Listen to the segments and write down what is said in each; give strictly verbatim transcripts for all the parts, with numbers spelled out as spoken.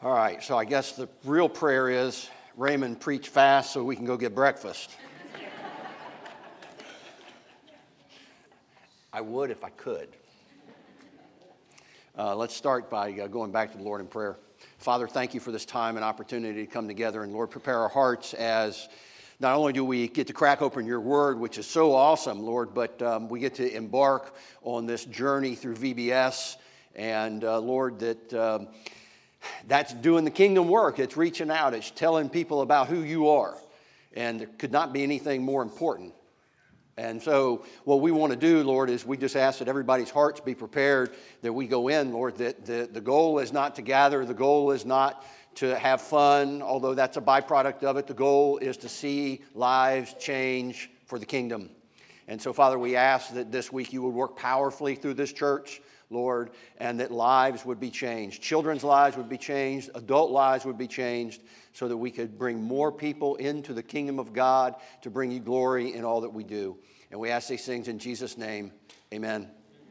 All right, so I guess the real prayer is, Raymond, preach fast so we can go get breakfast. I would if I could. Uh, let's start by uh, going back to the Lord in prayer. Father, thank you for this time and opportunity to come together. And Lord, prepare our hearts as not only do we get to crack open your word, which is so awesome, Lord, but um, we get to embark on this journey through V B S. And uh, Lord, that um, that's doing the kingdom work. It's reaching out. It's telling people about who you are. And there could not be anything more important. And so what we want to do, Lord, is we just ask that everybody's hearts be prepared, that we go in, Lord, that the, the goal is not to gather. The goal is not to have fun, although that's a byproduct of it. The goal is to see lives change for the kingdom. And so, Father, we ask that this week you would work powerfully through this church, Lord, and that lives would be changed. Children's lives would be changed. Adult lives would be changed so that we could bring more people into the kingdom of God to bring you glory in all that we do. And we ask these things in Jesus' name. Amen.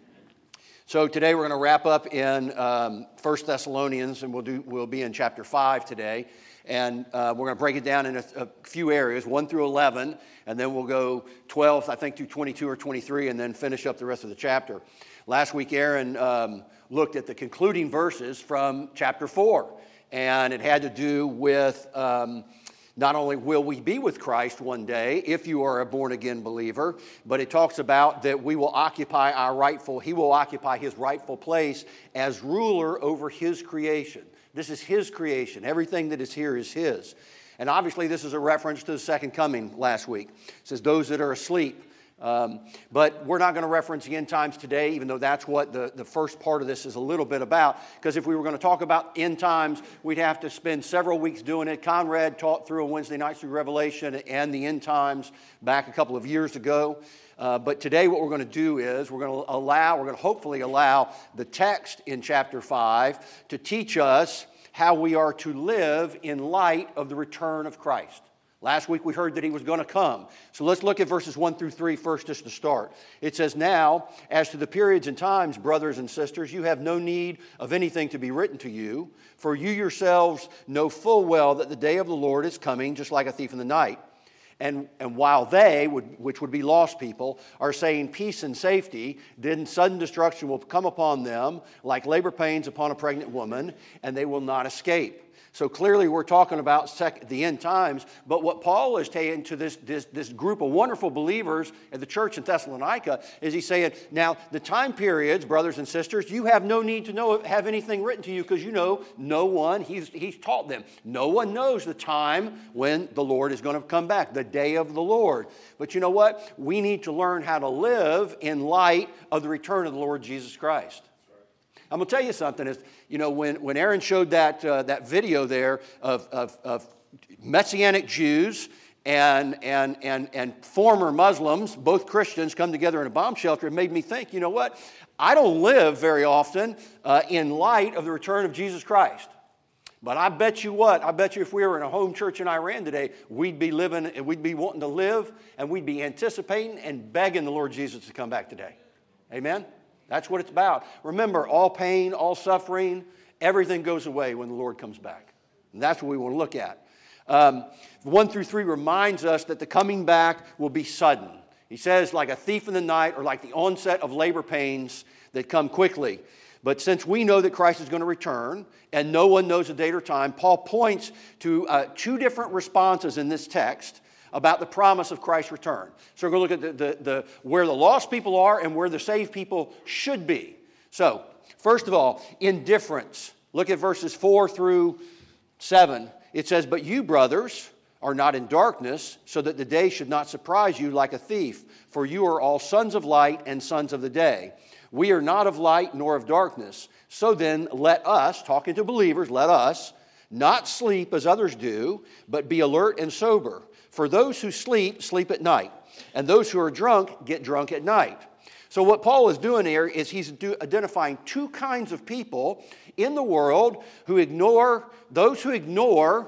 So today we're going to wrap up in um, First Thessalonians, and we'll do we'll be in chapter five today. And uh, we're going to break it down in a, a few areas, one through eleven, and then we'll go twelve, I think, through twenty-two or twenty-three, and then finish up the rest of the chapter. Last week, Aaron um, looked at the concluding verses from chapter four, and it had to do with um, not only will we be with Christ one day if you are a born-again believer, but it talks about that we will occupy our rightful, he will occupy his rightful place as ruler over his creation. This is his creation. Everything that is here is his. And obviously this is a reference to the second coming last week. It says those that are asleep. Um, but we're not going to reference the end times today, even though that's what the, the first part of this is a little bit about. Because if we were going to talk about end times, we'd have to spend several weeks doing it. Conrad taught through on Wednesday nights through Revelation and the end times back a couple of years ago. Uh, but today what we're going to do is we're going to allow, we're going to hopefully allow the text in chapter five to teach us how we are to live in light of the return of Christ. Last week we heard that he was going to come. So let's look at verses one through three first just to start. It says, "Now, as to the periods and times, brothers and sisters, you have no need of anything to be written to you, for you yourselves know full well that the day of the Lord is coming, just like a thief in the night. And, and while they, would, which would be lost people, are saying peace and safety, then sudden destruction will come upon them like labor pains upon a pregnant woman, and they will not escape." So clearly we're talking about sec- the end times, but what Paul is saying to this, this, this group of wonderful believers at the church in Thessalonica is he's saying, now the time periods, brothers and sisters, you have no need to know have anything written to you because you know no one, he's, he's taught them, no one knows the time when the Lord is going to come back, the day of the Lord. But you know what? We need to learn how to live in light of the return of the Lord Jesus Christ. I'm going to tell you something. Is, you know, when, when Aaron showed that uh, that video there of, of, of Messianic Jews and, and, and, and former Muslims, both Christians, come together in a bomb shelter, it made me think, you know what? I don't live very often uh, in light of the return of Jesus Christ. But I bet you what, I bet you if we were in a home church in Iran today, we'd be living, we'd be wanting to live, and we'd be anticipating and begging the Lord Jesus to come back today. Amen? That's what it's about. Remember, all pain, all suffering, everything goes away when the Lord comes back. And that's what we want to look at. Um, one through three reminds us that the coming back will be sudden. He says, like a thief in the night or like the onset of labor pains that come quickly. But since we know that Christ is going to return and no one knows the date or time, Paul points to uh, two different responses in this text about the promise of Christ's return. So we're going to look at the, the, the, where the lost people are and where the saved people should be. So, first of all, indifference. Look at verses four through seven. It says, "But you, brothers, are not in darkness, so that the day should not surprise you like a thief. For you are all sons of light and sons of the day. We are not of light nor of darkness. So then let us," talking to believers, "let us not sleep as others do, but be alert and sober. For those who sleep, sleep at night, and those who are drunk get drunk at night." So what Paul is doing here is he's do, identifying two kinds of people in the world who ignore, those who ignore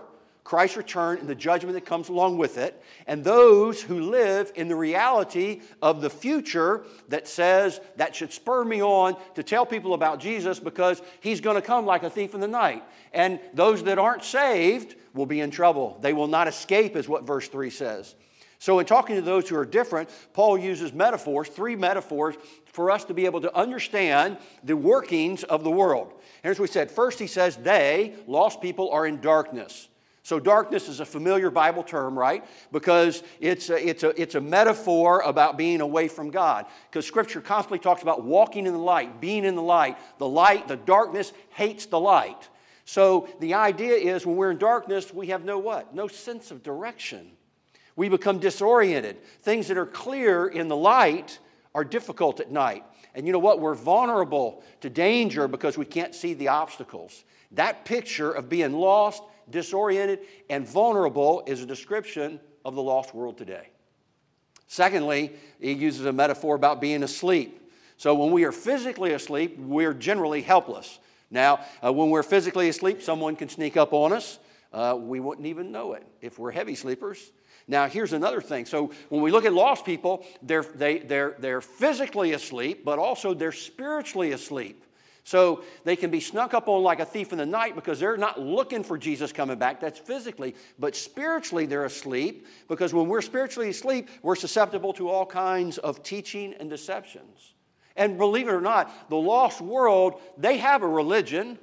Christ's return and the judgment that comes along with it, and those who live in the reality of the future that says that should spur me on to tell people about Jesus because he's going to come like a thief in the night. And those that aren't saved will be in trouble. They will not escape, is what verse three says. So in talking to those who are different, Paul uses metaphors, three metaphors, for us to be able to understand the workings of the world. And as we said, first he says they, lost people, are in darkness. So darkness is a familiar Bible term, right? Because it's a, it's a, it's a metaphor about being away from God. Because Scripture constantly talks about walking in the light, being in the light. The light, the darkness hates the light. So the idea is when we're in darkness, we have no what? No sense of direction. We become disoriented. Things that are clear in the light are difficult at night. And you know what? We're vulnerable to danger because we can't see the obstacles. That picture of being lost, disoriented, and vulnerable is a description of the lost world today. Secondly, he uses a metaphor about being asleep. So when we are physically asleep, we're generally helpless. Now, uh, when we're physically asleep, someone can sneak up on us. Uh, we wouldn't even know it if we're heavy sleepers. Now, here's another thing. So when we look at lost people, they're, they, they're, they're physically asleep, but also they're spiritually asleep. So they can be snuck up on like a thief in the night because they're not looking for Jesus coming back. That's physically. But spiritually they're asleep because when we're spiritually asleep, we're susceptible to all kinds of teaching and deceptions. And believe it or not, the lost world, they have a religion,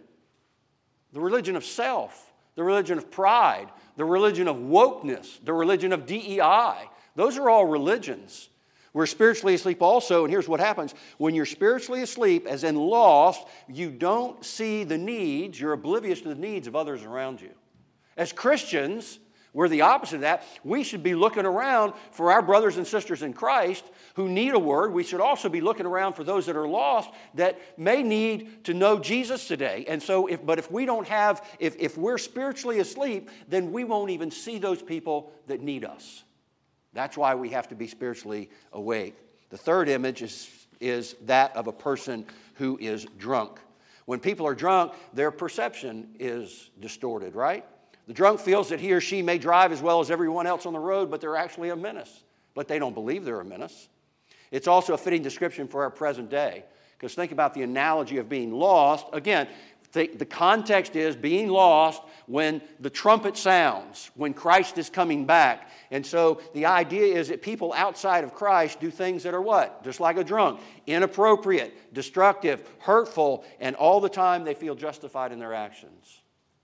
the religion of self, the religion of pride, the religion of wokeness, the religion of D E I. Those are all religions. We're spiritually asleep also, and here's what happens. When you're spiritually asleep, as in lost, you don't see the needs, you're oblivious to the needs of others around you. As Christians, we're the opposite of that. We should be looking around for our brothers and sisters in Christ who need a word. We should also be looking around for those that are lost that may need to know Jesus today. And so, if, but if we don't have, if, if we're spiritually asleep, then we won't even see those people that need us. That's why we have to be spiritually awake. The third image is, is that of a person who is drunk. When people are drunk, their perception is distorted, right? The drunk feels that he or she may drive as well as everyone else on the road, but they're actually a menace. But they don't believe they're a menace. It's also a fitting description for our present day. Because think about the analogy of being lost. Again, the, the context is being lost when the trumpet sounds, when Christ is coming back. And so the idea is that people outside of Christ do things that are what? Just like a drunk. Inappropriate, destructive, hurtful, and all the time they feel justified in their actions.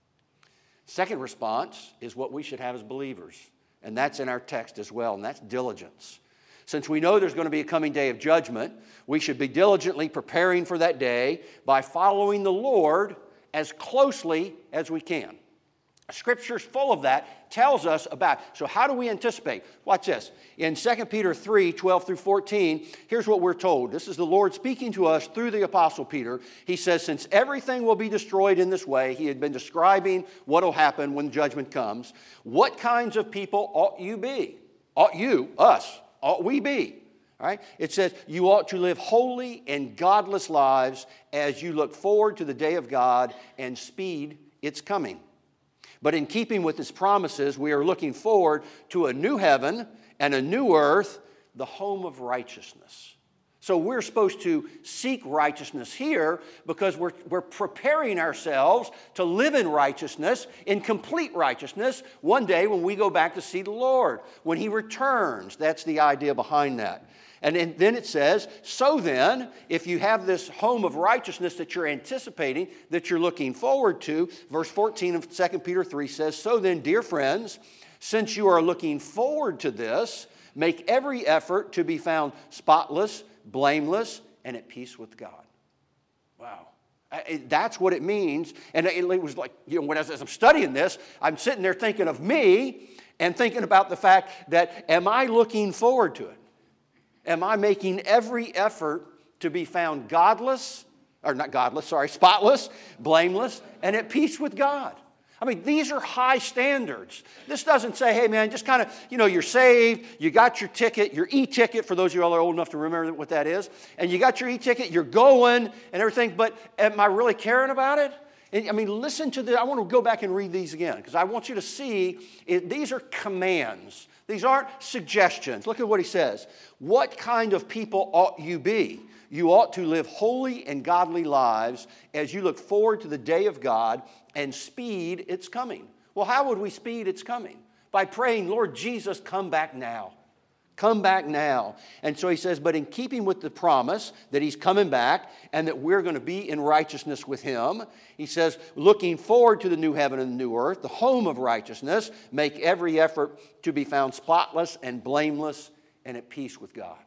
Second response is what we should have as believers. And that's in our text as well, and that's diligence. Since we know there's going to be a coming day of judgment, we should be diligently preparing for that day by following the Lord as closely as we can. Scripture's full of that, tells us about. So how do we anticipate? Watch this. In Second Peter three, twelve through fourteen, here's what we're told. This is the Lord speaking to us through the Apostle Peter. He says, since everything will be destroyed in this way, he had been describing what will happen when judgment comes. What kinds of people ought you be? Ought you, us, ought we be? All right? It says, you ought to live holy and godless lives as you look forward to the day of God and speed its coming. But in keeping with his promises, we are looking forward to a new heaven and a new earth, the home of righteousness. So we're supposed to seek righteousness here because we're, we're preparing ourselves to live in righteousness, in complete righteousness, one day when we go back to see the Lord, when he returns. That's the idea behind that. And then it says, so then, if you have this home of righteousness that you're anticipating, that you're looking forward to, verse fourteen of Second Peter three says, so then, dear friends, since you are looking forward to this, make every effort to be found spotless, blameless, and at peace with God. Wow. That's what it means. And it was like, you know, when as I'm studying this, I'm sitting there thinking of me and thinking about the fact that, am I looking forward to it? Am I making every effort to be found godless, or not godless, sorry, spotless, blameless, and at peace with God? I mean, these are high standards. This doesn't say, hey, man, just kind of, you know, you're saved, you got your ticket, your e-ticket, for those of you all that are old enough to remember what that is, and you got your e-ticket, you're going and everything, but am I really caring about it? And, I mean, listen to the, I want to go back and read these again because I want you to see, it, these are commands. These aren't suggestions. Look at what he says. What kind of people ought you be? You ought to live holy and godly lives as you look forward to the day of God and speed its coming. Well, how would we speed its coming? By praying, Lord Jesus, come back now. Come back now. And so he says, but in keeping with the promise that he's coming back and that we're going to be in righteousness with him, he says, looking forward to the new heaven and the new earth, the home of righteousness, make every effort to be found spotless and blameless and at peace with God.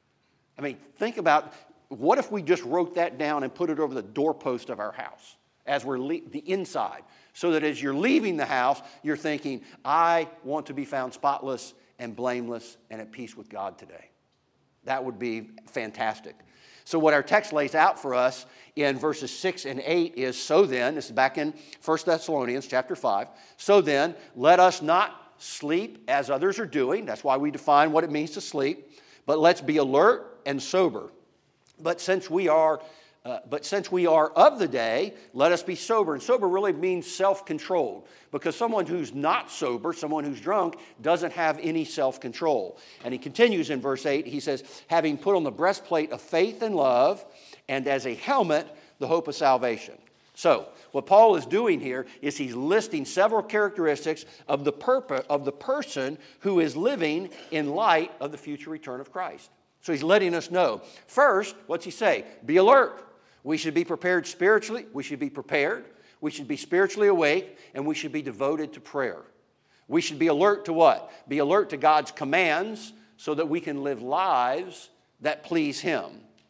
I mean, think about, what if we just wrote that down and put it over the doorpost of our house as we're le- the inside, so that as you're leaving the house, you're thinking, I want to be found spotless and blameless and at peace with God today. That would be fantastic. So what our text lays out for us in verses six and eight is, so then, this is back in First Thessalonians chapter five, so then, let us not sleep as others are doing. That's why we define what it means to sleep. But let's be alert and sober. But since we are Uh, but since we are of the day, let us be sober. And sober really means self-controlled, because someone who's not sober, someone who's drunk, doesn't have any self-control. And he continues in verse eight, he says, having put on the breastplate of faith and love, and as a helmet, the hope of salvation. So, what Paul is doing here is he's listing several characteristics of the, purpose, of the person who is living in light of the future return of Christ. So he's letting us know. First, what's he say? Be alert. We should be prepared spiritually. We should be prepared. We should be spiritually awake, and we should be devoted to prayer. We should be alert to what? Be alert to God's commands so that we can live lives that please Him.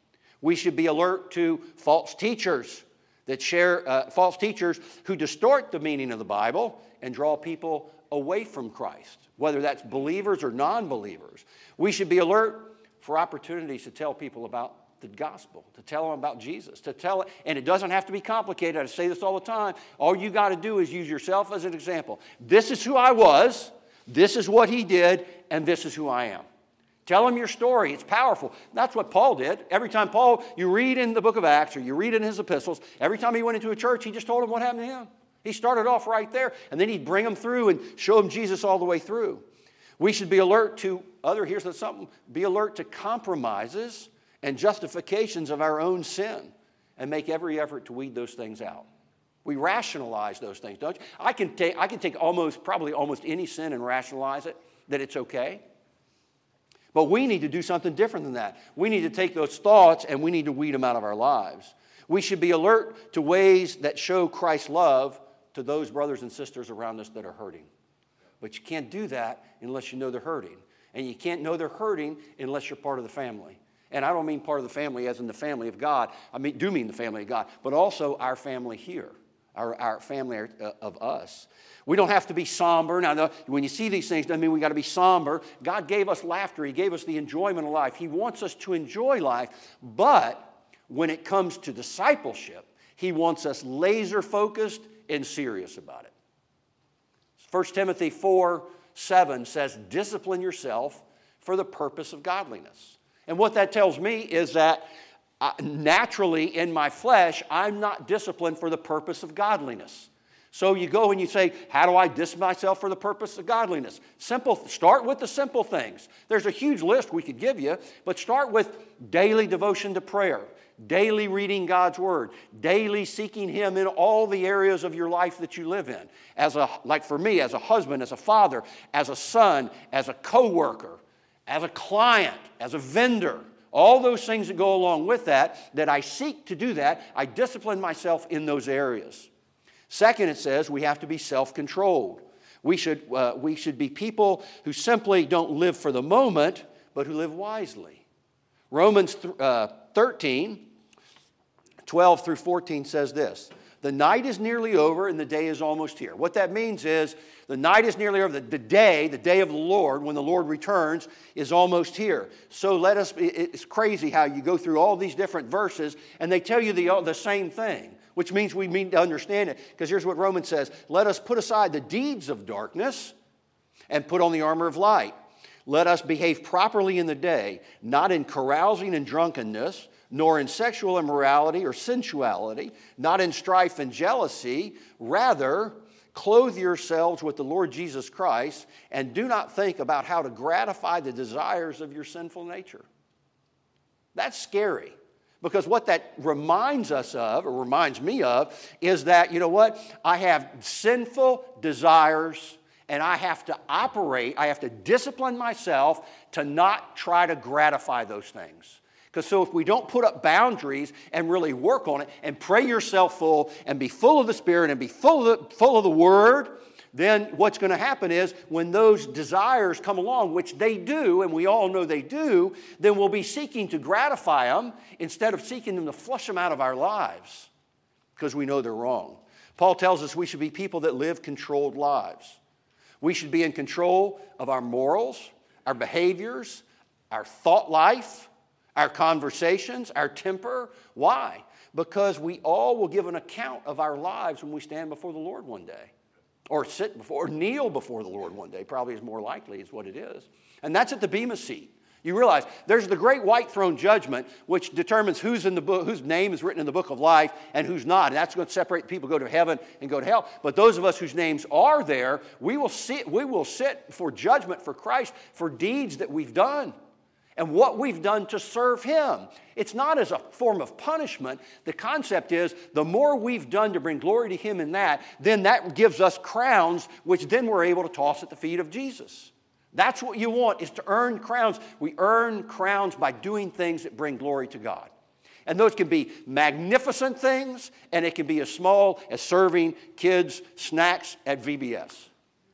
We should be alert to false teachers that share, uh, false teachers who distort the meaning of the Bible and draw people away from Christ, whether that's believers or non-believers. We should be alert for opportunities to tell people about the gospel, to tell them about Jesus, to tell, and it doesn't have to be complicated. I say this all the time. All you got to do is use yourself as an example. This is who I was, this is what he did, and this is who I am. Tell them your story. It's powerful. That's what Paul did. Every time Paul, you read in the book of Acts or you read in his epistles, every time he went into a church, he just told them what happened to him. He started off right there, and then he'd bring them through and show them Jesus all the way through. We should be alert to other, here's something, be alert to compromises and justifications of our own sin, and make every effort to weed those things out. We rationalize those things, don't you? I can take, I can take almost, probably almost any sin and rationalize it, that it's okay. But we need to do something different than that. We need to take those thoughts and we need to weed them out of our lives. We should be alert to ways that show Christ's love to those brothers and sisters around us that are hurting. But you can't do that unless you know they're hurting. And you can't know they're hurting unless you're part of the family. And I don't mean part of the family as in the family of God. I mean, do mean the family of God, but also our family here, our, our family of us. We don't have to be somber. Now, when you see these things, doesn't mean we got to be somber. God gave us laughter. He gave us the enjoyment of life. He wants us to enjoy life. But when it comes to discipleship, He wants us laser focused and serious about it. First Timothy four seven says, discipline yourself for the purpose of godliness. And what that tells me is that uh, naturally in my flesh, I'm not disciplined for the purpose of godliness. So you go and you say, how do I discipline myself for the purpose of godliness? Simple. Start with the simple things. There's a huge list we could give you, but start with daily devotion to prayer, daily reading God's Word, daily seeking Him in all the areas of your life that you live in. As a, like for me, as a husband, as a father, as a son, as a co-worker, as a client, as a vendor, all those things that go along with that, that I seek to do that, I discipline myself in those areas. Second, it says we have to be self-controlled. We should, uh, we should be people who simply don't live for the moment, but who live wisely. Romans th- uh, thirteen, twelve through fourteen says this, the night is nearly over and the day is almost here. What that means is the night is nearly over. The, the day, the day of the Lord, when the Lord returns, is almost here. So let us, it's crazy how you go through all these different verses and they tell you the, the same thing, which means we need to understand it. Because here's what Romans says, let us put aside the deeds of darkness and put on the armor of light. Let us behave properly in the day, not in carousing and drunkenness, nor in sexual immorality or sensuality, not in strife and jealousy. Rather, clothe yourselves with the Lord Jesus Christ, and do not think about how to gratify the desires of your sinful nature. That's scary. Because what that reminds us of, or reminds me of, is that, you know what? I have sinful desires, and I have to operate, I have to discipline myself to not try to gratify those things. Because so if we don't put up boundaries and really work on it, and pray yourself full, and be full of the Spirit, and be full of the, full of the Word, then what's going to happen is when those desires come along, which they do, and we all know they do, then we'll be seeking to gratify them instead of seeking them to flush them out of our lives because we know they're wrong. Paul tells us we should be people that live controlled lives. We should be in control of our morals, our behaviors, our thought life, our conversations, our temper. Why? Because we all will give an account of our lives when we stand before the Lord one day. Or sit before, or kneel before the Lord one day, probably is more likely is what it is. And that's at the Bema seat. You realize there's the great white throne judgment, which determines who's in the book, whose name is written in the book of life and who's not. And that's going to separate people who go to heaven and go to hell. But those of us whose names are there, we will sit, we will sit for judgment for Christ for deeds that we've done and what we've done to serve Him. It's not as a form of punishment. The concept is the more we've done to bring glory to Him in that, then that gives us crowns, which then we're able to toss at the feet of Jesus. That's what you want, is to earn crowns. We earn crowns by doing things that bring glory to God. And those can be magnificent things, and it can be as small as serving kids snacks at V B S.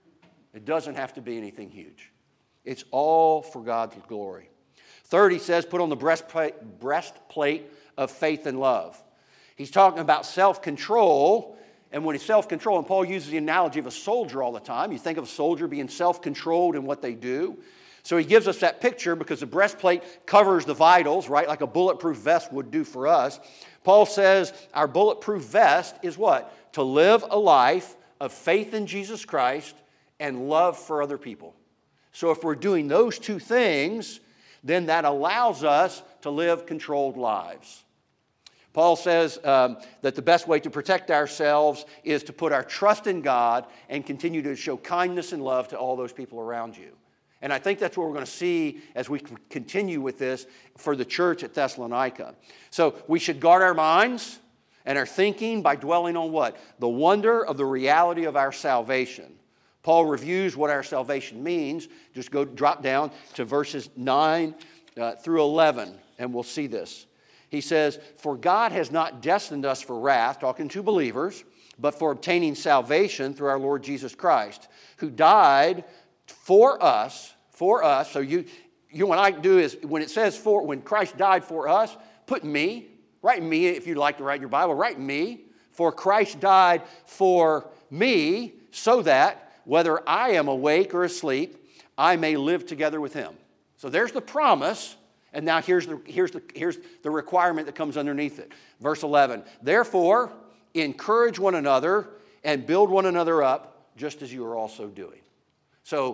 It doesn't have to be anything huge. It's all for God's glory. Third, he says, put on the breastplate, breastplate of faith and love. He's talking about self-control, and when he's self-control, and Paul uses the analogy of a soldier all the time. You think of a soldier being self-controlled in what they do. So he gives us that picture because the breastplate covers the vitals, right, like a bulletproof vest would do for us. Paul says our bulletproof vest is what? To live a life of faith in Jesus Christ and love for other people. So if we're doing those two things, then that allows us to live controlled lives. Paul says um, that the best way to protect ourselves is to put our trust in God and continue to show kindness and love to all those people around you. And I think that's what we're going to see as we continue with this for the church at Thessalonica. So we should guard our minds and our thinking by dwelling on what? The wonder of the reality of our salvation. Paul reviews what our salvation means. Just go drop down to verses nine uh, through eleven, and we'll see this. He says, "For God has not destined us for wrath," talking to believers, "but for obtaining salvation through our Lord Jesus Christ, who died for us, for us." So you, you what I do is, when it says for, when Christ died for us, put me, write me if you'd like to write your Bible, write me. "For Christ died for me, so that whether I am awake or asleep, I may live together with Him." So there's the promise, and now here's the, here's the, here's the requirement that comes underneath it. Verse eleven, "Therefore, encourage one another and build one another up, just as you are also doing." So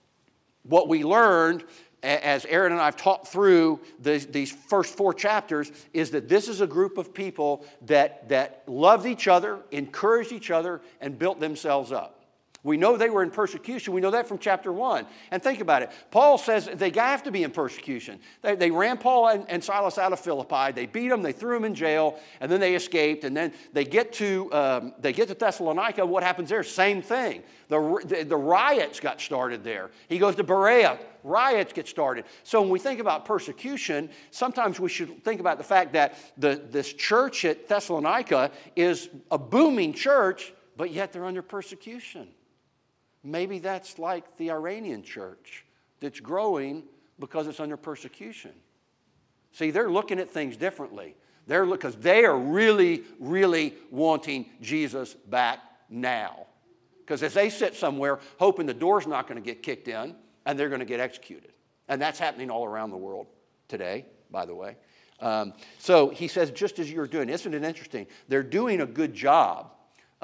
what we learned, as Aaron and I have taught through these, these first four chapters, is that this is a group of people that, that loved each other, encouraged each other, and built themselves up. We know they were in persecution. We know that from chapter one. And think about it. Paul says they have to be in persecution. They, they ran Paul and, and Silas out of Philippi. They beat them. They threw them in jail. And then they escaped. And then they get to um, they get to Thessalonica. What happens there? Same thing. The, the, the riots got started there. He goes to Berea. Riots get started. So when we think about persecution, sometimes we should think about the fact that the, this church at Thessalonica is a booming church, but yet they're under persecution. Maybe that's like the Iranian church that's growing because it's under persecution. See, they're looking at things differently. They're because they are really, really wanting Jesus back now. Because as they sit somewhere hoping the door's not going to get kicked in and they're going to get executed. And that's happening all around the world today, by the way. Um, so he says, just as you're doing, isn't it interesting? They're doing a good job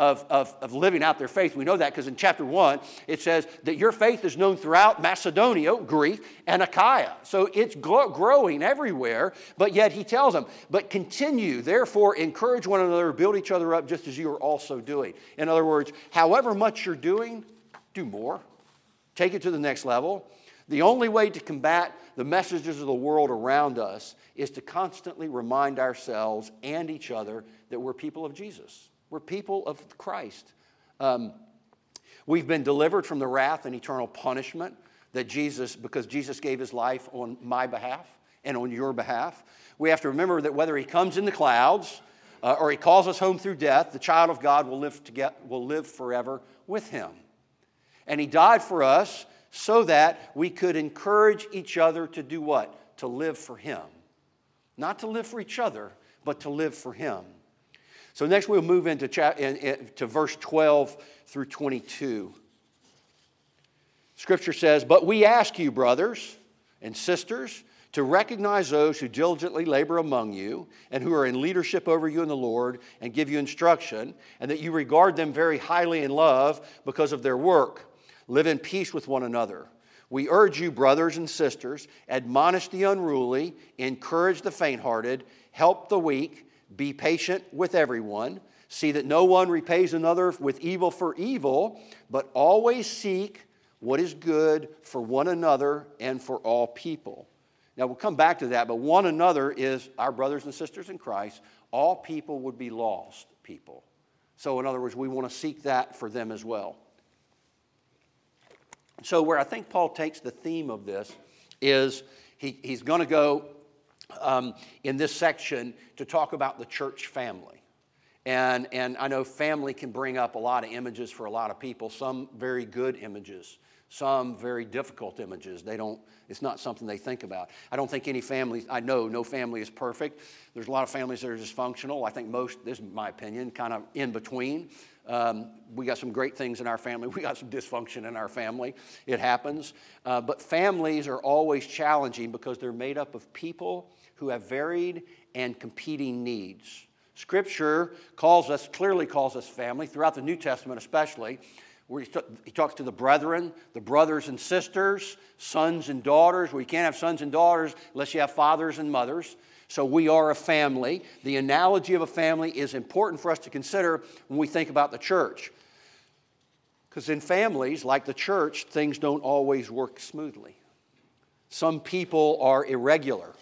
of, of, of living out their faith. We know that because in chapter one, it says that your faith is known throughout Macedonia, Greece, and Achaia. So it's growing everywhere, but yet he tells them, but continue, therefore encourage one another, build each other up just as you are also doing. In other words, however much you're doing, do more. Take it to the next level. The only way to combat the messages of the world around us is to constantly remind ourselves and each other that we're people of Jesus. We're people of Christ. Um, we've been delivered from the wrath and eternal punishment that Jesus, because Jesus gave his life on my behalf and on your behalf. We have to remember that whether he comes in the clouds uh, or he calls us home through death, the child of God will live, to get, will live forever with him. And he died for us so that we could encourage each other to do what? To live for him. Not to live for each other, but to live for him. So next we'll move into cha- in, in, to verse twelve through twenty-two. Scripture says, but we ask you, brothers and sisters, to recognize those who diligently labor among you and who are in leadership over you in the Lord and give you instruction, and that you regard them very highly in love because of their work. Live in peace with one another. We urge you, brothers and sisters, admonish the unruly, encourage the faint-hearted, help the weak, be patient with everyone. See that no one repays another with evil for evil, but always seek what is good for one another and for all people. Now, we'll come back to that, but one another is our brothers and sisters in Christ. All people would be lost people. So, in other words, we want to seek that for them as well. So where I think Paul takes the theme of this is he, he's going to go um, in this section to talk about the church family. And, and I know family can bring up a lot of images for a lot of people, some very good images, some very difficult images. They don't, it's not something they think about. I don't think any family, I know no family is perfect. There's a lot of families that are dysfunctional. I think most, this is my opinion, kind of in between. Um, we got some great things in our family. We got some dysfunction in our family. It happens. Uh, but families are always challenging because they're made up of people who have varied and competing needs. Scripture calls us, clearly calls us family, throughout the New Testament especially, where he talks to the brethren, the brothers and sisters, sons and daughters. Well, you can't have sons and daughters unless you have fathers and mothers. So we are a family. The analogy of a family is important for us to consider when we think about the church. Because in families, like the church, things don't always work smoothly. Some people are irregular.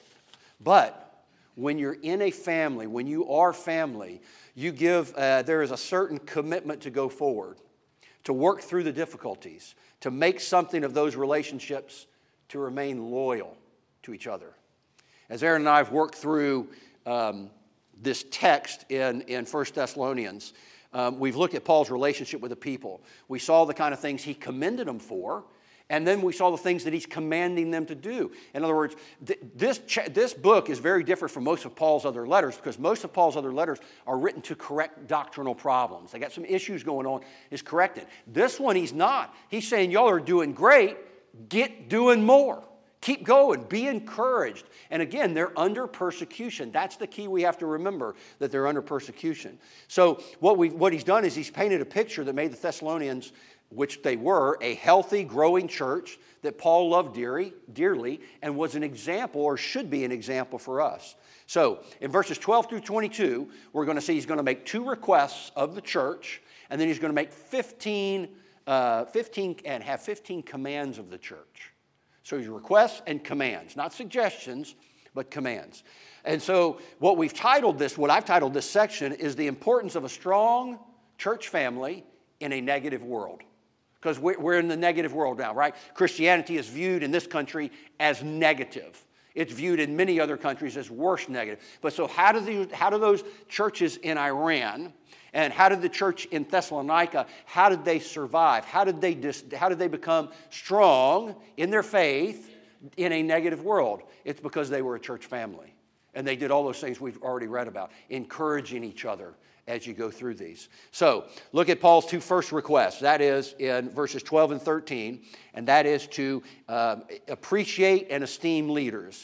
But when you're in a family, when you are family, you give, uh, there is a certain commitment to go forward, to work through the difficulties, to make something of those relationships, to remain loyal to each other. As Aaron and I have worked through um, this text in, in First Thessalonians, um, we've looked at Paul's relationship with the people. We saw the kind of things he commended them for, and then we saw the things that he's commanding them to do. In other words, th- this, ch- this book is very different from most of Paul's other letters because most of Paul's other letters are written to correct doctrinal problems. They got some issues going on, is corrected. This one, he's not. He's saying, y'all are doing great, get doing more. Keep going. Be encouraged. And again, they're under persecution. That's the key we have to remember, that they're under persecution. So what we what he's done is he's painted a picture that made the Thessalonians, which they were, a healthy, growing church that Paul loved dearly, dearly and was an example or should be an example for us. So in verses twelve through twenty-two, we're going to see he's going to make two requests of the church, and then he's going to make fifteen, uh, fifteen and have fifteen commands of the church. So he's requests and commands, not suggestions, but commands. And so what we've titled this, what I've titled this section is the importance of a strong church family in a negative world. Because we're in the negative world now, right? Christianity is viewed in this country as negative. It's viewed in many other countries as worse negative. But so how do, these, how do those churches in Iran and how did the church in Thessalonica, how did they survive? How did they, dis, how did they become strong in their faith in a negative world? It's because they were a church family. And they did all those things we've already read about, encouraging each other as you go through these. So look at Paul's two first requests. That is in verses twelve and thirteen, and that is to uh, appreciate and esteem leaders.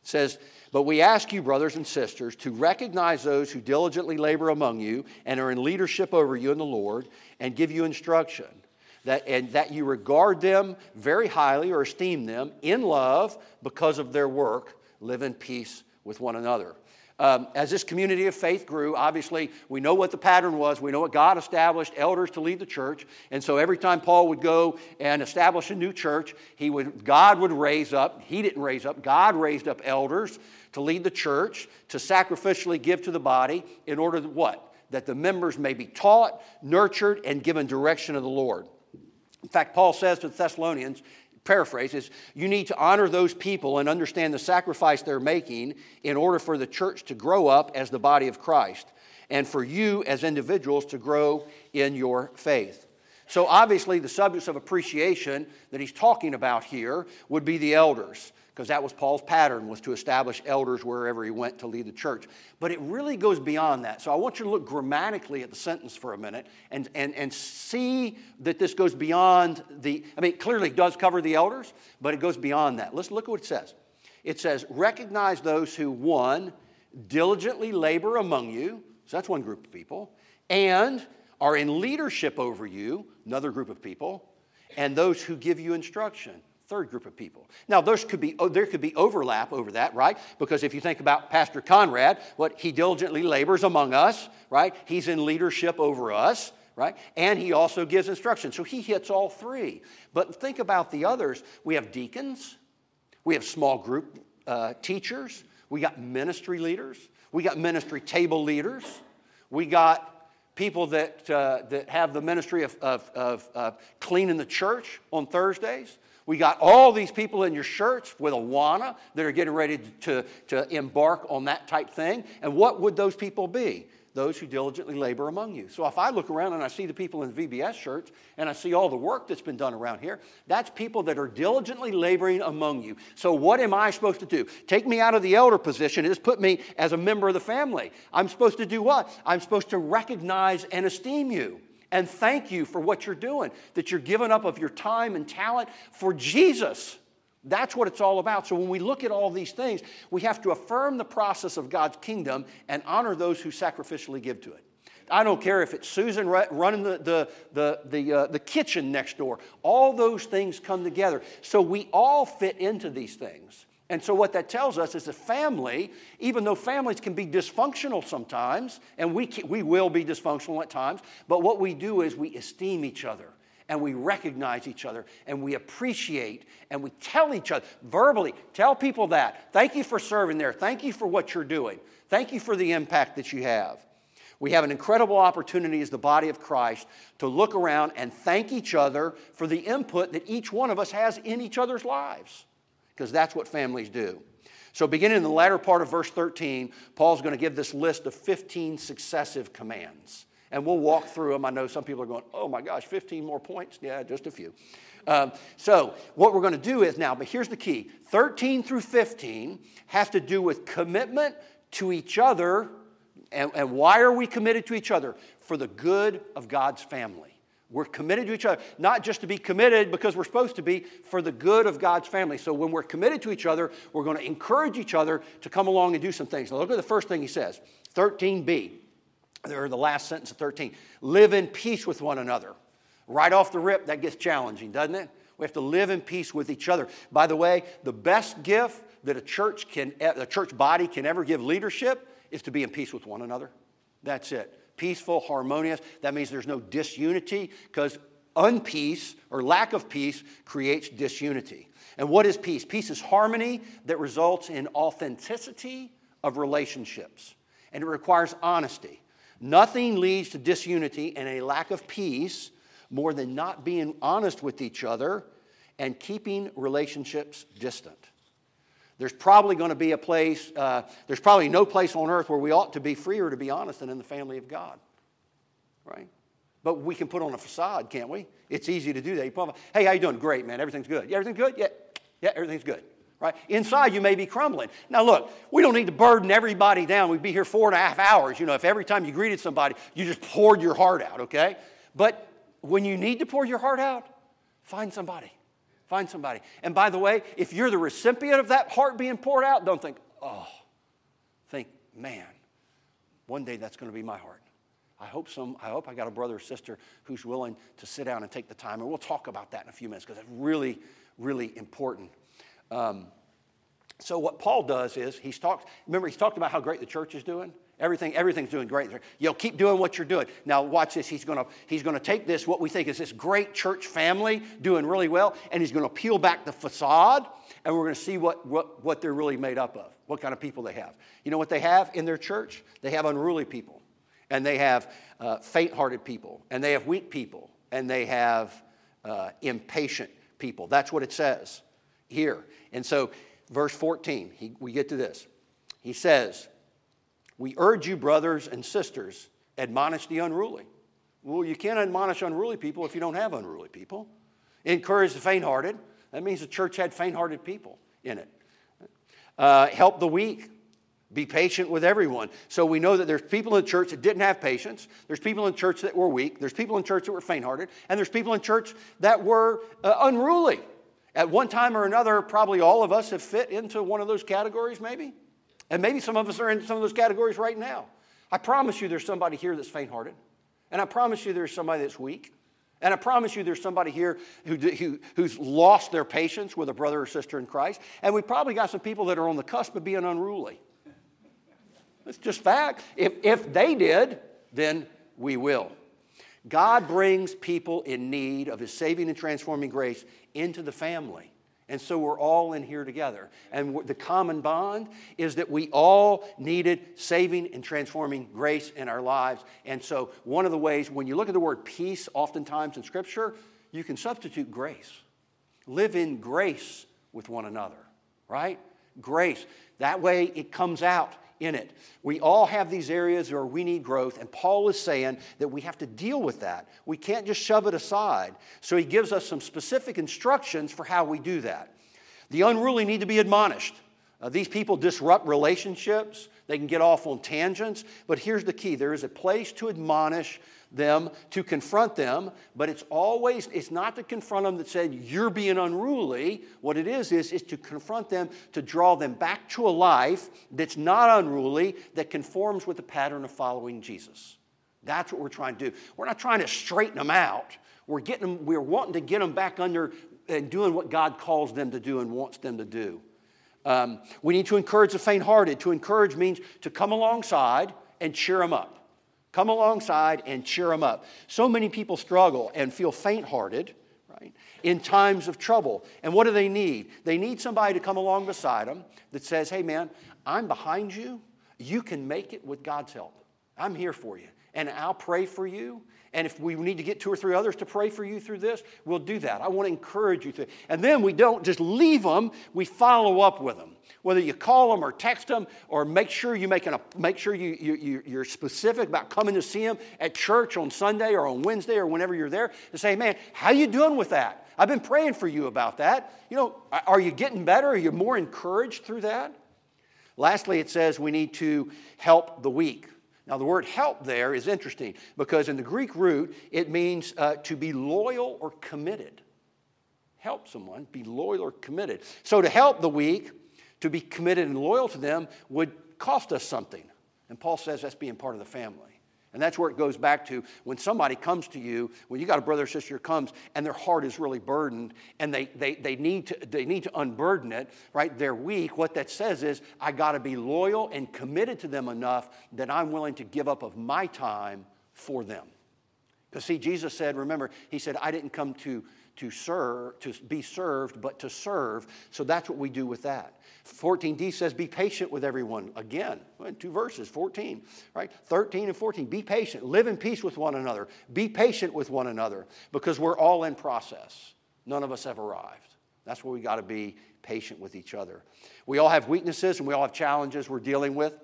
It says, but we ask you, brothers and sisters, to recognize those who diligently labor among you and are in leadership over you in the Lord and give you instruction, that, and that you regard them very highly or esteem them in love because of their work. Live in peace with one another. Um, as this community of faith grew, obviously, we know what the pattern was. We know what God established, elders to lead the church. And so every time Paul would go and establish a new church, he would, God would raise up, he didn't raise up, God raised up elders to lead the church, to sacrificially give to the body in order that what? That the members may be taught, nurtured, and given direction of the Lord. In fact, Paul says to the Thessalonians, paraphrase is, you need to honor those people and understand the sacrifice they're making in order for the church to grow up as the body of Christ and for you as individuals to grow in your faith. So obviously the subjects of appreciation that he's talking about here would be the elders, because that was Paul's pattern, was to establish elders wherever he went to lead the church. But it really goes beyond that. So I want you to look grammatically at the sentence for a minute and, and, and see that this goes beyond the, I mean, it clearly does cover the elders, but it goes beyond that. Let's look at what it says. It says, recognize those who, one, diligently labor among you, so that's one group of people, and are in leadership over you, another group of people, and those who give you instruction. Third group of people. Now, those could be, there could be overlap over that, right? Because if you think about Pastor Conrad, what he diligently labors among us, right? He's in leadership over us, right? And he also gives instruction. So he hits all three. But think about the others. We have deacons. We have small group uh, teachers. We got ministry leaders. We got ministry table leaders. We got people that, uh, that have the ministry of, of, of uh, cleaning the church on Thursdays. We got all these people in your church with Awana that are getting ready to, to embark on that type thing. And what would those people be? Those who diligently labor among you. So if I look around and I see the people in the V B S church and I see all the work that's been done around here, that's people that are diligently laboring among you. So what am I supposed to do? Take me out of the elder position and just put me as a member of the family. I'm supposed to do what? I'm supposed to recognize and esteem you. And thank you for what you're doing, that you're giving up of your time and talent for Jesus. That's what it's all about. So when we look at all these things, we have to affirm the process of God's kingdom and honor those who sacrificially give to it. I don't care if it's Susan running the, the, the, the, uh, the kitchen next door. All those things come together. So we all fit into these things. And so what that tells us is a family, even though families can be dysfunctional sometimes, and we can, we will be dysfunctional at times, but what we do is we esteem each other, and we recognize each other, and we appreciate, and we tell each other, verbally, tell people that. Thank you for serving there. Thank you for what you're doing. Thank you for the impact that you have. We have an incredible opportunity as the body of Christ to look around and thank each other for the input that each one of us has in each other's lives. Because that's what families do. So beginning in the latter part of verse thirteen, Paul's going to give this list of fifteen successive commands. And we'll walk through them. I know some people are going, oh my gosh, fifteen more points? Yeah, just a few. Um, so what we're going to do is now, but here's the key. thirteen through fifteen have to do with commitment to each other. And, and why are we committed to each other? For the good of God's family. We're committed to each other, not just to be committed because we're supposed to be, for the good of God's family. So when we're committed to each other, we're going to encourage each other to come along and do some things. Now look at the first thing he says, thirteen b, or the last sentence of thirteen. Live in peace with one another. Right off the rip, that gets challenging, doesn't it? We have to live in peace with each other. By the way, the best gift that a church can, a church body can ever give leadership is to be in peace with one another. That's it. Peaceful, harmonious. That means there's no disunity, because unpeace or lack of peace creates disunity. And what is peace? Peace is harmony that results in authenticity of relationships. And it requires honesty. Nothing leads to disunity and a lack of peace more than not being honest with each other and keeping relationships distant. There's probably going to be a place, uh, there's probably no place on earth where we ought to be freer to be honest than in the family of God, right? But we can put on a facade, can't we? It's easy to do that. You probably, hey, how you doing? Great, man. Everything's good. Yeah, everything's good? Yeah, yeah, everything's good, right? Inside, you may be crumbling. Now, look, we don't need to burden everybody down. We'd be here four and a half hours, you know, if every time you greeted somebody, you just poured your heart out, okay? But when you need to pour your heart out, find somebody. Find somebody. And by the way, if you're the recipient of that heart being poured out, don't think, oh, think, man, one day that's going to be my heart. I hope some. I hope I got a brother or sister who's willing to sit down and take the time. And we'll talk about that in a few minutes because it's really, really important. Um, so what Paul does is he's talked. Remember, he's talked about how great the church is doing. Everything, everything's doing great. You know, keep doing what you're doing. Now, watch this. He's going to he's going to take this, what we think is this great church family doing really well, and he's going to peel back the facade, and we're going to see what, what, what they're really made up of, what kind of people they have. You know what they have in their church? They have unruly people. And they have uh, faint-hearted people, and they have weak people, and they have uh, impatient people. That's what it says here. And so, verse fourteen, he, we get to this. He says, we urge you, brothers and sisters, admonish the unruly. Well, you can't admonish unruly people if you don't have unruly people. Encourage the faint-hearted. That means the church had faint-hearted people in it. Uh, help the weak. Be patient with everyone. So we know that there's people in the church that didn't have patience. There's people in church that were weak. There's people in church that were faint-hearted. And there's people in church that were uh, unruly. At one time or another, probably all of us have fit into one of those categories maybe. And maybe some of us are in some of those categories right now. I promise you there's somebody here that's faint-hearted. And I promise you there's somebody that's weak. And I promise you there's somebody here who, who, who's lost their patience with a brother or sister in Christ. And we probably got some people that are on the cusp of being unruly. It's just fact. If, if they did, then we will. God brings people in need of His saving and transforming grace into the family. And so we're all in here together. And the common bond is that we all needed saving and transforming grace in our lives. And so one of the ways, when you look at the word peace oftentimes in Scripture, you can substitute grace. Live in grace with one another, right? Grace. That way it comes out in it. We all have these areas where we need growth, and Paul is saying that we have to deal with that. We can't just shove it aside. So he gives us some specific instructions for how we do that. The unruly need to be admonished. Uh, these people disrupt relationships. They can get off on tangents. But here's the key. There is a place to admonish them, to confront them, but it's always, it's not to confront them that said, you're being unruly. What it is, is, is to confront them, to draw them back to a life that's not unruly, that conforms with the pattern of following Jesus. That's what we're trying to do. We're not trying to straighten them out. We're getting them, we're wanting to get them back under and doing what God calls them to do and wants them to do. Um, we need to encourage the faint-hearted. To encourage means to come alongside and cheer them up. Come alongside and cheer them up. So many people struggle and feel faint-hearted, right, in times of trouble. And what do they need? They need somebody to come along beside them that says, hey, man, I'm behind you. You can make it with God's help. I'm here for you. And I'll pray for you. And if we need to get two or three others to pray for you through this, we'll do that. I want to encourage you to. And then we don't just leave them. We follow up with them. Whether you call them or text them or make sure you make an, make sure you, you, you're specific about coming to see them at church on Sunday or on Wednesday or whenever you're there and say, man, how you doing with that? I've been praying for you about that. You know, are you getting better? Are you more encouraged through that? Lastly, it says we need to help the weak. Now, the word help there is interesting because in the Greek root, it means uh, to be loyal or committed. Help someone, be loyal or committed. So to help the weak, to be committed and loyal to them would cost us something. And Paul says that's being part of the family. And that's where it goes back to when somebody comes to you, when you got a brother or sister who comes and their heart is really burdened and they, they, they, need to, they need to unburden it, right? They're weak. What that says is I got to be loyal and committed to them enough that I'm willing to give up of my time for them. Because see, Jesus said, remember, he said, I didn't come to to serve, to be served, but to serve. So that's what we do with that. fourteen D says, be patient with everyone. Again, two verses, fourteen, right? thirteen and fourteen, be patient. Live in peace with one another. Be patient with one another because we're all in process. None of us have arrived. That's where we got to be patient with each other. We all have weaknesses and we all have challenges we're dealing with.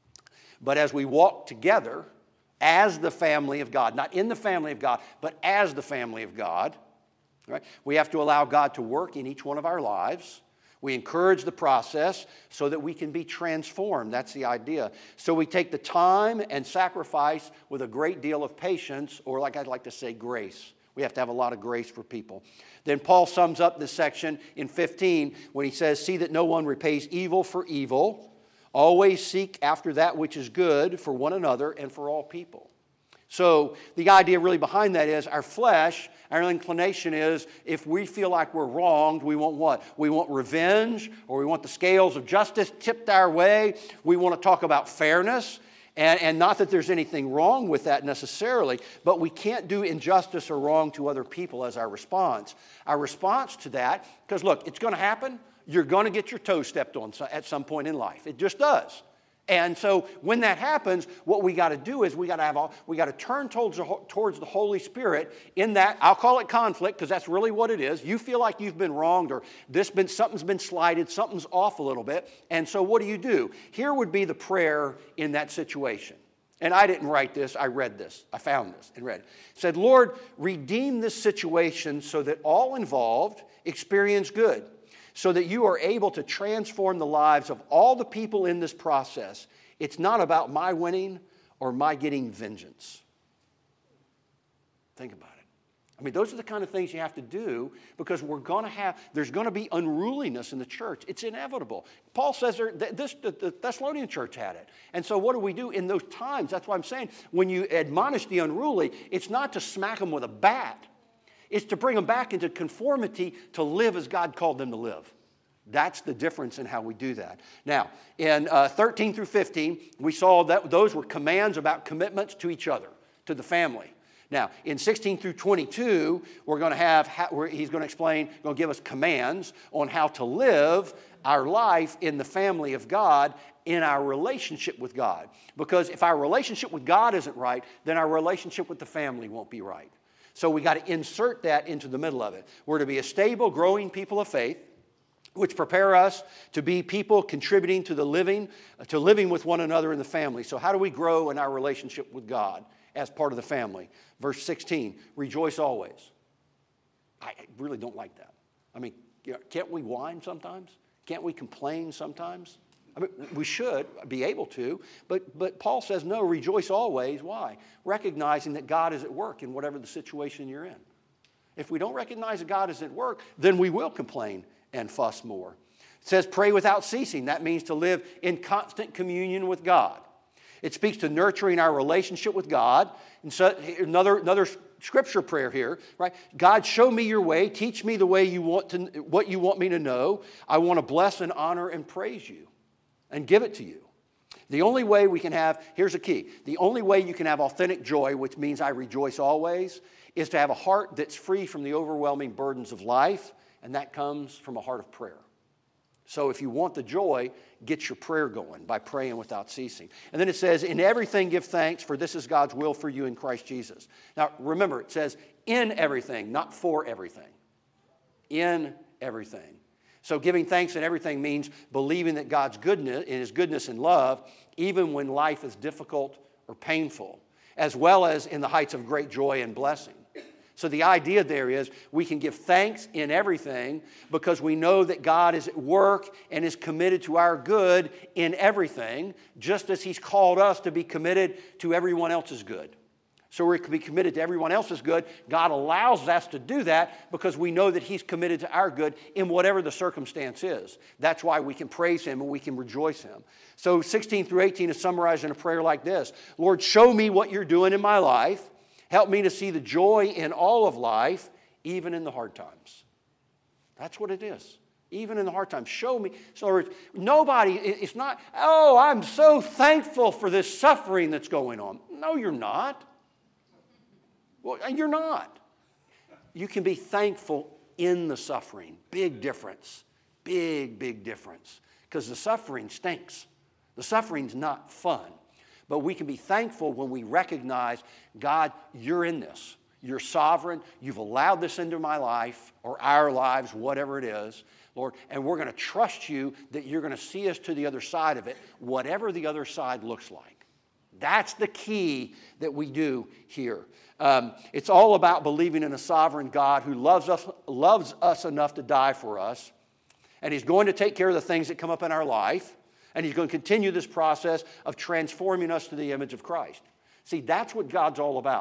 But as we walk together as the family of God, not in the family of God, but as the family of God, right? We have to allow God to work in each one of our lives. We encourage the process so that we can be transformed. That's the idea. So we take the time and sacrifice with a great deal of patience, or like I'd like to say, grace. We have to have a lot of grace for people. Then Paul sums up this section in fifteen when he says, see that no one repays evil for evil. Always seek after that which is good for one another and for all people. So the idea really behind that is our flesh, our inclination is if we feel like we're wronged, we want what? We want revenge, or we want the scales of justice tipped our way. We want to talk about fairness. And, and not that there's anything wrong with that necessarily, but we can't do injustice or wrong to other people as our response. Our response to that, because look, it's going to happen. You're going to get your toe stepped on at some point in life. It just does. And so when that happens, what we got to do is we got to have all, we got to turn towards the, towards the Holy Spirit in that. I'll call it conflict because that's really what it is. You feel like you've been wronged or this been something's been slighted, something's off a little bit. And so what do you do? Here would be the prayer in that situation. And I didn't write this. I read this. I found this and read it. It said, Lord, redeem this situation so that all involved experience good, so that you are able to transform the lives of all the people in this process. It's not about my winning or my getting vengeance. Think about it. I mean, those are the kind of things you have to do because we're going to have, there's going to be unruliness in the church. It's inevitable. Paul says there, this, the, the Thessalonian church had it. And so what do we do in those times? That's why I'm saying when you admonish the unruly, it's not to smack them with a bat. It's to bring them back into conformity to live as God called them to live. That's the difference in how we do that. Now, in uh, thirteen through fifteen, we saw that those were commands about commitments to each other, to the family. Now, in sixteen through twenty-two, we're going to have, he's going to explain, going to give us commands on how to live our life in the family of God, in our relationship with God. Because if our relationship with God isn't right, then our relationship with the family won't be right. So we got to insert that into the middle of it. We're to be a stable, growing people of faith, which prepare us to be people contributing to the living, to living with one another in the family. So how do we grow in our relationship with God as part of the family? Verse sixteen, rejoice always. I really don't like that. I mean, you know, can't we whine sometimes? Can't we complain sometimes? I mean, we should be able to, but, but Paul says, no, rejoice always. Why? Recognizing that God is at work in whatever the situation you're in. If we don't recognize that God is at work, then we will complain and fuss more. It says, pray without ceasing. That means to live in constant communion with God. It speaks to nurturing our relationship with God. And so another, another scripture prayer here, right? God, show me your way. Teach me the way you want to, what you want me to know. I want to bless and honor and praise you and give it to you. The only way we can have, here's a key, the only way you can have authentic joy, which means I rejoice always, is to have a heart that's free from the overwhelming burdens of life, and that comes from a heart of prayer. So if you want the joy, get your prayer going by praying without ceasing. And then it says, in everything give thanks, for this is God's will for you in Christ Jesus. Now remember, it says in everything, not for everything. In everything. So giving thanks in everything means believing that God's goodness, in His goodness and love, even when life is difficult or painful, as well as in the heights of great joy and blessing. So the idea there is we can give thanks in everything because we know that God is at work and is committed to our good in everything, just as He's called us to be committed to everyone else's good. So we can be committed to everyone else's good. God allows us to do that because we know that He's committed to our good in whatever the circumstance is. That's why we can praise Him and we can rejoice Him. So sixteen through eighteen is summarized in a prayer like this. Lord, show me what you're doing in my life. Help me to see the joy in all of life, even in the hard times. That's what it is. Even in the hard times. Show me. So nobody, it's not, oh, I'm so thankful for this suffering that's going on. No, you're not. Well, you're not. You can be thankful in the suffering. Big difference. Big, big difference. Because the suffering stinks. The suffering's not fun. But we can be thankful when we recognize, God, you're in this. You're sovereign. You've allowed this into my life or our lives, whatever it is, Lord. And we're going to trust you that you're going to see us to the other side of it, whatever the other side looks like. That's the key that we do here. Um, it's all about believing in a sovereign God who loves us, loves us enough to die for us. And He's going to take care of the things that come up in our life. And He's going to continue this process of transforming us to the image of Christ. See, that's what God's all about.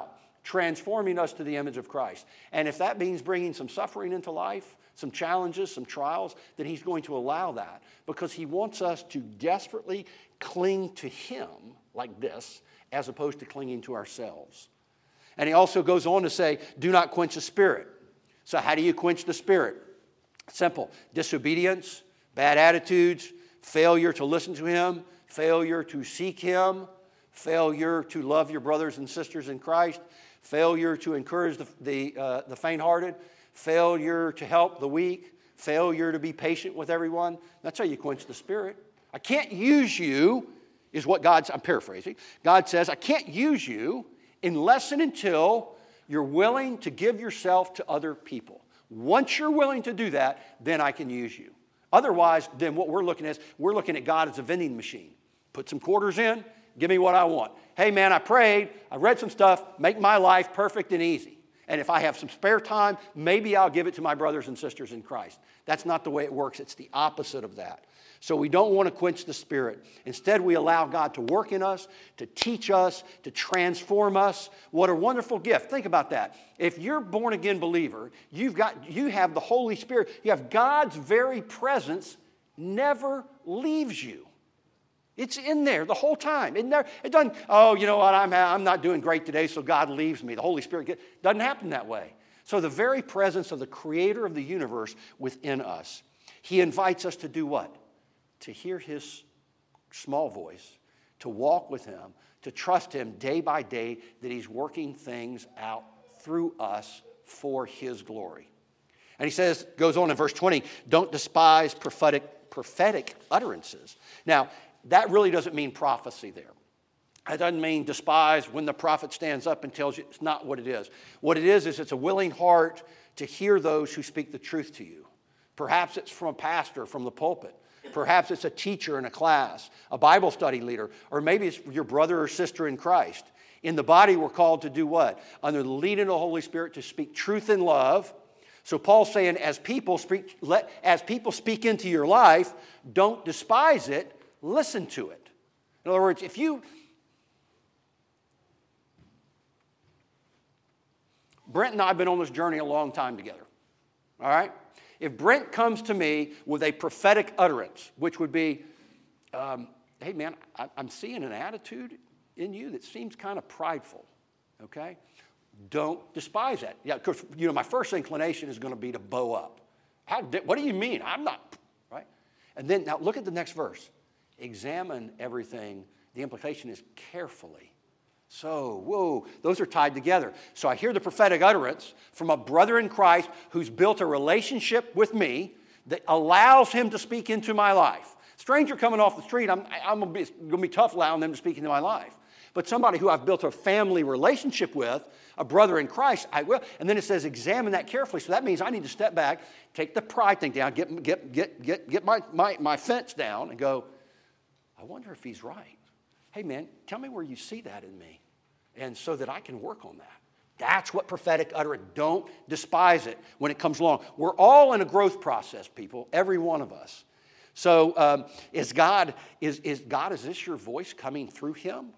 transforming us to the image of Christ. And if that means bringing some suffering into life, some challenges, some trials, then he's going to allow that because he wants us to desperately cling to him like this as opposed to clinging to ourselves. And he also goes on to say, do not quench the spirit. So how do you quench the spirit? Simple. Disobedience, bad attitudes, failure to listen to him, failure to seek him, failure to love your brothers and sisters in Christ, failure to encourage the, the, uh, the faint-hearted, failure to help the weak, failure to be patient with everyone. That's how you quench the spirit. I can't use you, is what God's, I'm paraphrasing. God says, I can't use you unless and until you're willing to give yourself to other people. Once you're willing to do that, then I can use you. Otherwise, then what we're looking at is we're looking at God as a vending machine. Put some quarters in, give me what I want. Hey man, I prayed, I read some stuff, make my life perfect and easy. And if I have some spare time, maybe I'll give it to my brothers and sisters in Christ. That's not the way it works. It's the opposite of that. So we don't want to quench the spirit. Instead, we allow God to work in us, to teach us, to transform us. What a wonderful gift. Think about that. If you're a born-again believer, you've got, you have the Holy Spirit. You have God's very presence never leaves you. It's in there the whole time. It, never, it doesn't, oh, you know what, I'm, I'm not doing great today, so God leaves me. The Holy Spirit get, doesn't happen that way. So the very presence of the Creator of the universe within us, He invites us to do what? To hear His small voice, to walk with Him, to trust Him day by day that He's working things out through us for His glory. And He says, goes on in verse twenty, don't despise prophetic, prophetic utterances. Now, that really doesn't mean prophecy there. That doesn't mean despise when the prophet stands up and tells you. It's not what it is. What it is is it's a willing heart to hear those who speak the truth to you. Perhaps it's from a pastor from the pulpit. Perhaps it's a teacher in a class, a Bible study leader, or maybe it's your brother or sister in Christ. In the body, we're called to do what? Under the leading of the Holy Spirit, to speak truth in love. So Paul's saying, as people speak, let, as people speak into your life, don't despise it, listen to it. In other words, if you... Brent and I have been on this journey a long time together, all right? If Brent comes to me with a prophetic utterance, which would be, um, hey man, I, I'm seeing an attitude in you that seems kind of prideful, okay? Don't despise that. Yeah, because you know my first inclination is going to be to bow up. How? What do you mean? I'm not, right? And then now look at the next verse. Examine everything. The implication is carefully. So, whoa, those are tied together. So I hear the prophetic utterance from a brother in Christ who's built a relationship with me that allows him to speak into my life. Stranger coming off the street, I'm, I'm going to be tough allowing them to speak into my life. But somebody who I've built a family relationship with, a brother in Christ, I will. And then it says examine that carefully. So that means I need to step back, take the pride thing down, get, get, get, get, get my, my, my fence down and go, I wonder if he's right. Hey, man, tell me where you see that in me, and so that I can work on that. That's what prophetic utterance. Don't despise it when it comes along. We're all in a growth process, people, every one of us. So um, is God, is, is God, is this your voice coming through him?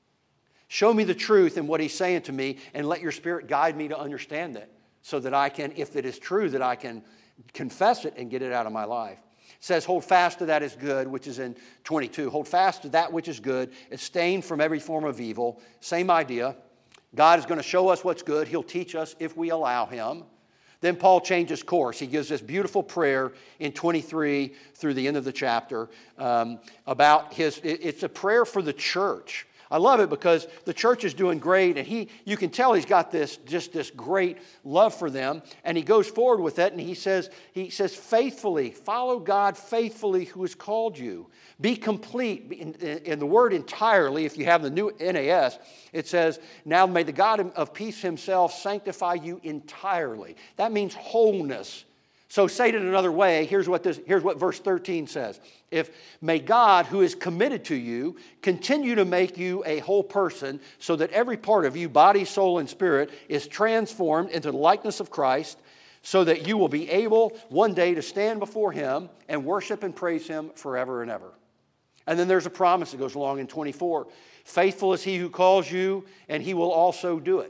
Show me the truth and what he's saying to me, and let your Spirit guide me to understand it, so that I can, if it is true, that I can confess it and get it out of my life. It says, hold fast to that is good, which is in twenty-two. Hold fast to that which is good, abstain from every form of evil. Same idea. God is going to show us what's good. He'll teach us if we allow him. Then Paul changes course. He gives this beautiful prayer in twenty-three through the end of the chapter um, about his, it's a prayer for the church. I love it because the church is doing great, and he, you can tell he's got this, just this great love for them. And he goes forward with it, and he says, he says, faithfully, follow God faithfully who has called you. Be complete. In, in the word entirely, if you have the new N A S, it says, now may the God of peace himself sanctify you entirely. That means wholeness. So say it in another way, here's what this, here's what verse thirteen says. If may God, who is committed to you, continue to make you a whole person, so that every part of you, body, soul, and spirit, is transformed into the likeness of Christ, so that you will be able one day to stand before him and worship and praise him forever and ever. And then there's a promise that goes along in twenty-four. Faithful is he who calls you, and he will also do it.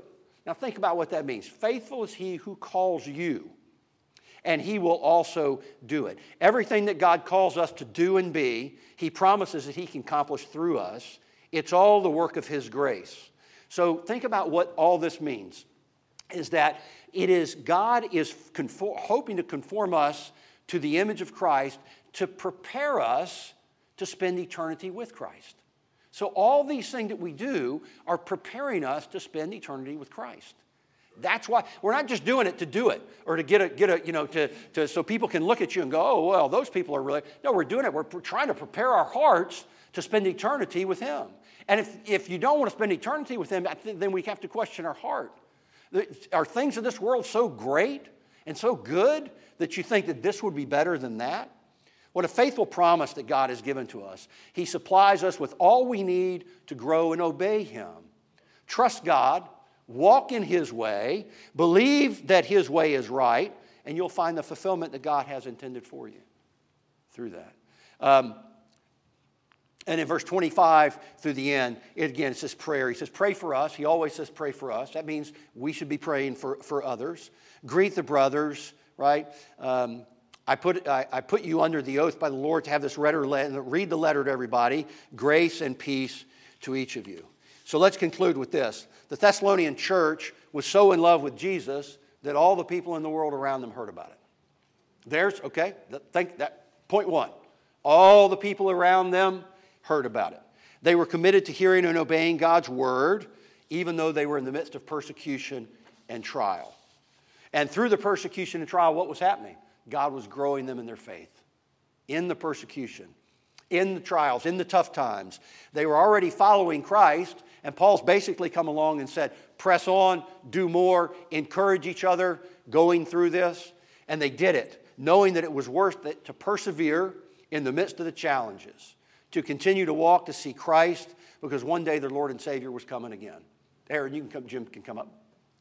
Now think about what that means. Faithful is he who calls you, and he will also do it. Everything that God calls us to do and be, he promises that he can accomplish through us. It's all the work of his grace. So think about what all this means, is that it is God is conform, hoping to conform us to the image of Christ to prepare us to spend eternity with Christ. So all these things that we do are preparing us to spend eternity with Christ. That's why we're not just doing it to do it or to get a, get a you know, to, to so people can look at you and go, oh, well, those people are really, no, we're doing it. We're trying to prepare our hearts to spend eternity with him. And if, if you don't want to spend eternity with him, I think then we have to question our heart. Are things in this world so great and so good that you think that this would be better than that? What a faithful promise that God has given to us. He supplies us with all we need to grow and obey him. Trust God, walk in his way, believe that his way is right, and you'll find the fulfillment that God has intended for you through that. Um, and in verse twenty-five through the end, it, again, it says prayer. He says, pray for us. He always says pray for us. That means we should be praying for, for others. Greet the brothers, right? Um, I put, I, I put you under the oath by the Lord to have this letter, read the letter to everybody. Grace and peace to each of you. So let's conclude with this. The Thessalonian church was so in love with Jesus that all the people in the world around them heard about it. There's, okay, think that, point one. All the people around them heard about it. They were committed to hearing and obeying God's word, even though they were in the midst of persecution and trial. And through the persecution and trial, what was happening? God was growing them in their faith. In the persecution, in the trials, in the tough times. They were already following Christ, and Paul's basically come along and said, press on, do more, encourage each other going through this. And they did it, knowing that it was worth it to persevere in the midst of the challenges, to continue to walk to see Christ, because one day their Lord and Savior was coming again. Aaron, you can come, Jim can come up.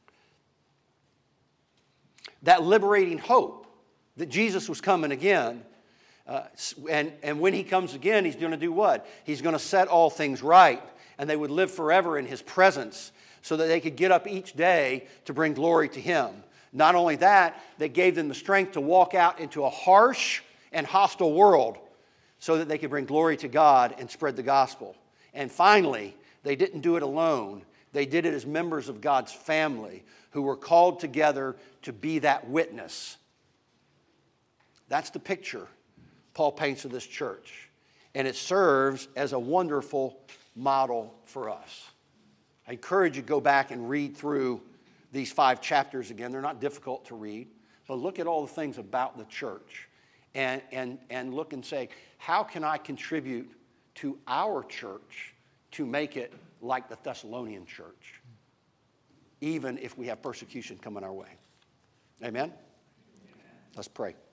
That liberating hope that Jesus was coming again, uh, and, and when he comes again, he's going to do what? He's going to set all things right, and they would live forever in his presence so that they could get up each day to bring glory to him. Not only that, they gave them the strength to walk out into a harsh and hostile world so that they could bring glory to God and spread the gospel. And finally, they didn't do it alone. They did it as members of God's family who were called together to be that witness. That's the picture Paul paints of this church. And it serves as a wonderful model for us. I encourage you to go back and read through these five chapters again. They're not difficult to read. But look at all the things about the church. And, and, and look and say, how can I contribute to our church to make it like the Thessalonian church? Even if we have persecution coming our way. Amen? Amen. Let's pray.